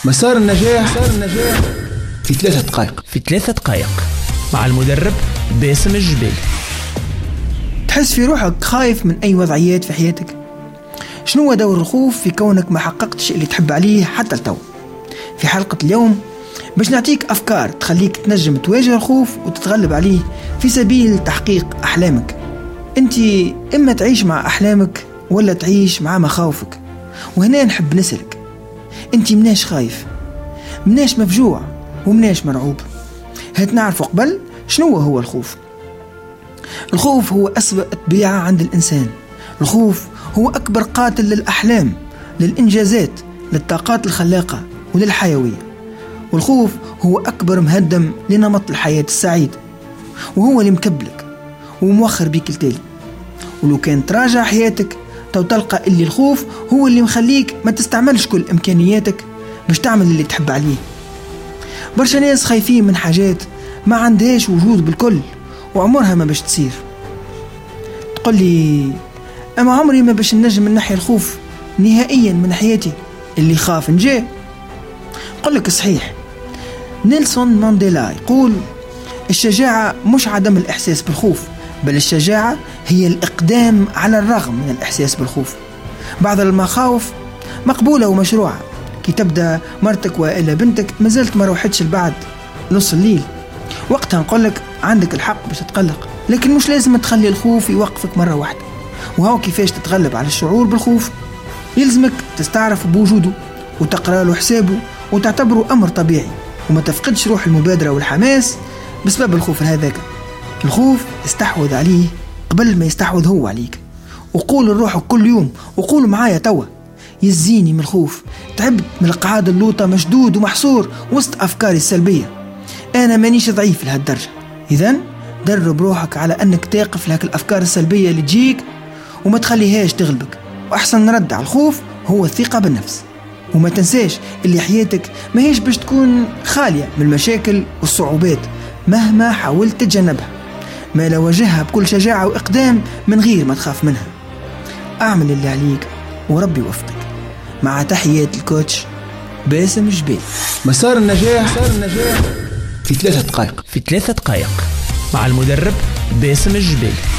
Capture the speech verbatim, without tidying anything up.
مسار النجاح, مسار النجاح في ثلاثة دقائق في ثلاثة دقائق مع المدرب باسم الجبيل. تحس في روحك خايف من أي وضعيات في حياتك؟ شنو هو دور الخوف في كونك ما حققتش اللي تحب عليه حتى التو؟ في حلقة اليوم باش نعطيك أفكار تخليك تنجم تواجه الخوف وتتغلب عليه في سبيل تحقيق أحلامك. أنت إما تعيش مع أحلامك ولا تعيش مع مخاوفك. وهنا نحب نسألك، أنت مناش خايف؟ مناش مفجوع؟ ومناش مرعوب؟ هات نعرف قبل شنو هو الخوف. الخوف هو أسوأ طبيعة عند الإنسان. الخوف هو أكبر قاتل للأحلام، للإنجازات، للطاقات الخلاقة وللحيوية. والخوف هو أكبر مهدم لنمط الحياة السعيد، وهو اللي مكبلك وموخر بيك التالي. ولو كان تراجع حياتك تو تلقى اللي الخوف هو اللي مخليك ما تستعملش كل إمكانياتك باش تعمل اللي تحب عليه. برشا ناس خايفين من حاجات ما عندهاش وجود بالكل وعمرها ما باش تصير. تقول لي أما عمري ما باش ننجم من ناحية الخوف نهائيا من حياتي، اللي خاف نجاه. قل لك صحيح، نيلسون مانديلا يقول الشجاعة مش عدم الإحساس بالخوف، بل الشجاعة هي الإقدام على الرغم من الإحساس بالخوف. بعض المخاوف مقبولة ومشروعة، كي تبدأ مرتك وإلا بنتك ما زلت ما روحتش لبعد نص الليل، وقتها نقول لك عندك الحق باش تتقلق، لكن مش لازم تخلي الخوف يوقفك مرة واحدة. وهو كيفاش تتغلب على الشعور بالخوف؟ يلزمك تستعرف بوجوده وتقرأ له حسابه وتعتبره أمر طبيعي، وما تفقدش روح المبادرة والحماس بسبب الخوف هذاك. الخوف استحوذ عليه قبل ما يستحوذ هو عليك. وقول لروحك كل يوم، وقول معايا توا، يزيني من الخوف، تعبت من القعاد اللوطة مشدود ومحصور وسط أفكاري السلبية. أنا مانيش ضعيف لهالدرجة. إذن درب روحك على أنك تقف لك الأفكار السلبية اللي تجيك وما تخليهاش تغلبك. وأحسن رد على الخوف هو الثقة بالنفس. وما تنساش اللي حياتك ما هيش باش تكون خالية من المشاكل والصعوبات مهما حاولت تتجنبها، ما لو واجهها بكل شجاعة وإقدام من غير ما تخاف منها. أعمل اللي عليك وربي يوفقك. مع تحيات الكوتش باسم الجبيل. مسار النجاح, مسار النجاح في ثلاثة دقائق في ثلاثة دقائق مع المدرب باسم الجبيل.